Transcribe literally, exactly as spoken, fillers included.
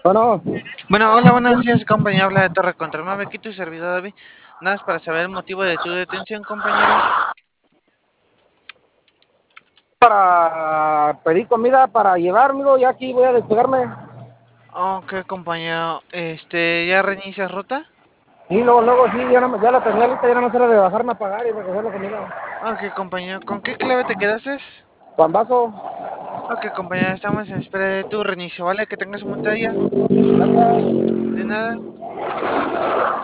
Bueno, Bueno, hola, buenos días, compañero. Habla de Torre Contra nueve, aquí tu servidor David. Nada más para saber el motivo de tu detención, compañero. para pedir comida para llevármelo, ya aquí voy a despegarme. Ok, compañero. Este, ¿ya reinicias ruta? Y luego, luego, sí, ya, no, ya la tenía lista, ya no me era de bajarme a pagar y recoger la comida. Ok, compañero. ¿Con qué clave te quedaste? Pambazo, Ok, compañero, estamos en espera de tu reinicio, ¿vale? Que tengas un buen día. gracias. De nada.